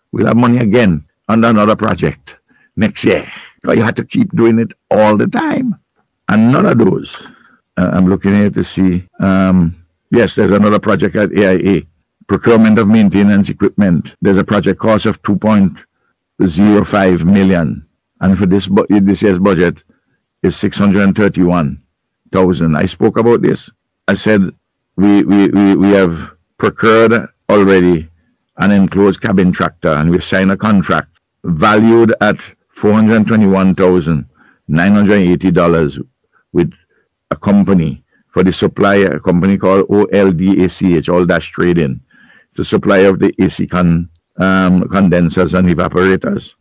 we'll have money again on another project next year. Because you had to keep doing it all the time. And none of those. I'm looking here to see. Yes, there's another project at AIA. Procurement of maintenance equipment. There's a project cost of $2.05 million. And for this year's budget is $631,000. I spoke about this. I said we have procured already an enclosed cabin tractor, and we've signed a contract valued at $421,980 with a company for the supplier, a company called OLDACH, All Dash Trading. It's the supplier of the AC condensers and evaporators.